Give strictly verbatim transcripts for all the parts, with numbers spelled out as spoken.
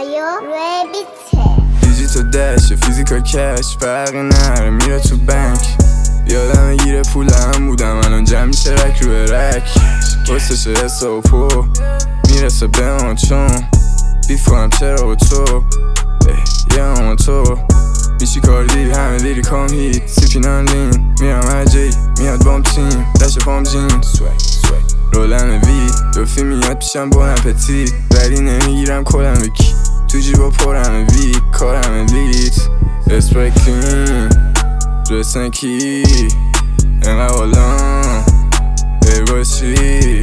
آریا روی بیته دیجیتال دش فیزیکال کش فرقی نره میره تو بانک یادم گیره پولم بودم الان جمع میشه رک روی رک واسه حساب پو میرسه به اون چون بیف کنم چرا با تو یه اما تو میشی کاردی همه لیری کام هیت سیپینان لین میرم عجی میاد بام تیم دشت پام جین رولم وی دوفی میاد پیشم بونم پتیت ولی نمیگیرم کلم بکی تو جیبا پرم وی کارم لیت اسپری کلین درسن کی انقدر حالام ای باشی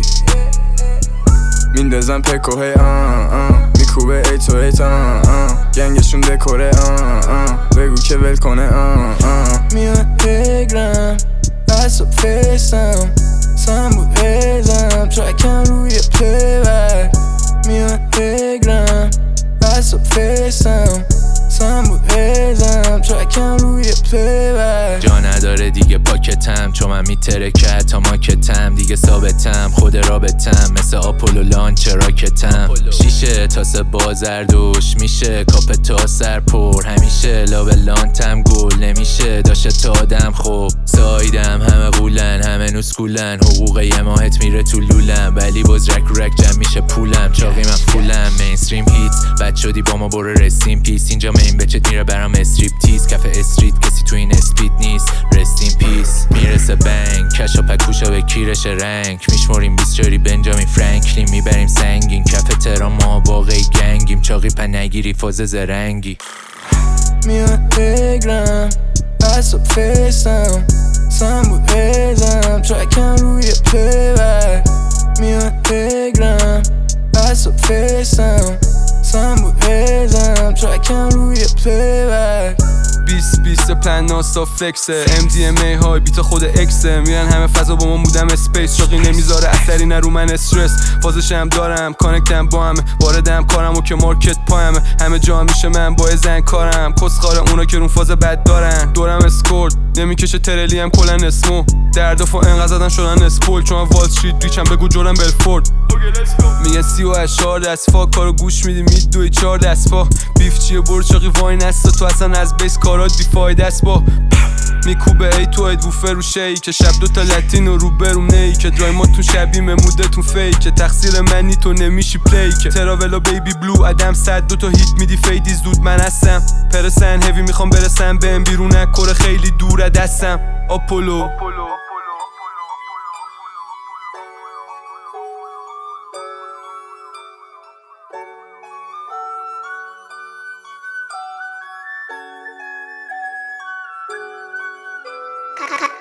میندازم پکو هی آن آن میکوبه ای تو ای تا آن گنگشون دکوره آن آن بگو که ول کنه آن آن میاد تگرم بسا فیسم سم بود هیزم ترکم روی پلی بک میاد تگرم بسا فیسم سم بود هیزم ترکم روی پلی بک جا نداره دیگه پاکتم چون من میترکه تا ماکتم دیگه ثابتم خود رابطم مثل آپولو لانچ راکتم شیشه تاسه بازردوش میشه کاپ تا سرپر همیشه لابه لانتم گل نمیشه داشته تا آدم خوب سایدم همه قولن همه نوسکولن حقوق یه ماهت میره تو لولم ولی باز رک رک جمع میشه پولم چاقی من فولم مینستریم هیت بد شدی با ما برو رسیم پیس اینجا مین بچت میره برام استریپ تیز کف استریت کسی تو این اسپید نیست رستین پیس میرسه بنگ کشا پکوشا به کیرش رنگ میشموریم بیستری بنجامین فرانکلین میبریم سنگین کف ترا ما باقی گنگیم چاقی پا نگیری فاز زرنگی میاد تگرم بسا فیسم سم بود هیزم ترکم روی پلی بک میاد تگرم بسا فیسم سم بود هیزم ترکم روی پلی بک بیست بیست پلن ناستا فلکسه ام دی ام ای های بیت خود اکسه میرن همه فضا با ما بودم اسپیس شاقی نمیذاره اثری نرو من استرس فازش هم دارم کانکتم با همه واردم کارم و که مارکت پایمه همه جا میشه من با زن کارم کسخاره اونا که رون فاز بد دارن دورم اسکورد نمیکشه ترلی هم کلن اسمو در دفعه انقدر زدن شدن اسپول چون وال استریت ریچم بگو جورن بلفورد میگن سی و هشت چهار دست فا کارو گوش میدی مید دوی چهار دست پا بیف چیه برچاقی وای نستا تو اصلا از بیس کارات بیفاید است با میکوبه ای تو اید ووفر رو شی که شب دوتا لاتین و رو بروم نی که درایماتون شبیه مودتون فیک که تقصیر منی تو نمیشی پلی که تراولا بیبی بلو ادم صد دوتا هیت میدی فیدی زود من هستم پرسن هیوی میخوام برسم بهم بیرون نکره خیلی دوره دستم آپولو Ka